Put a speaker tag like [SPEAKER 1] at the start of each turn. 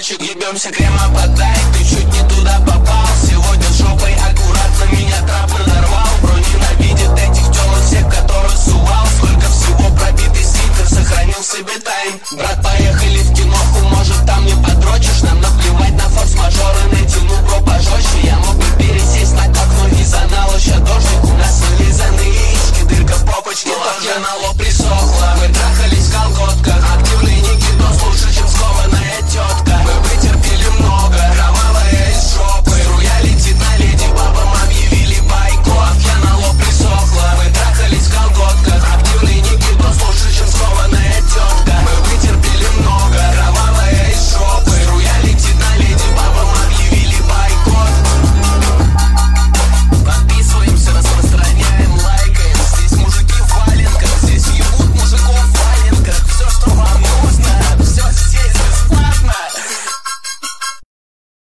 [SPEAKER 1] девочек, ебемся, крема подай. Ты чуть не туда попал. Сегодня жопой аккуратно меня трап надорвал. Бро ненавидит этих телок, всех, которые сувал. Сколько всего пробитый ситер, сохранил себе тайм. Брат,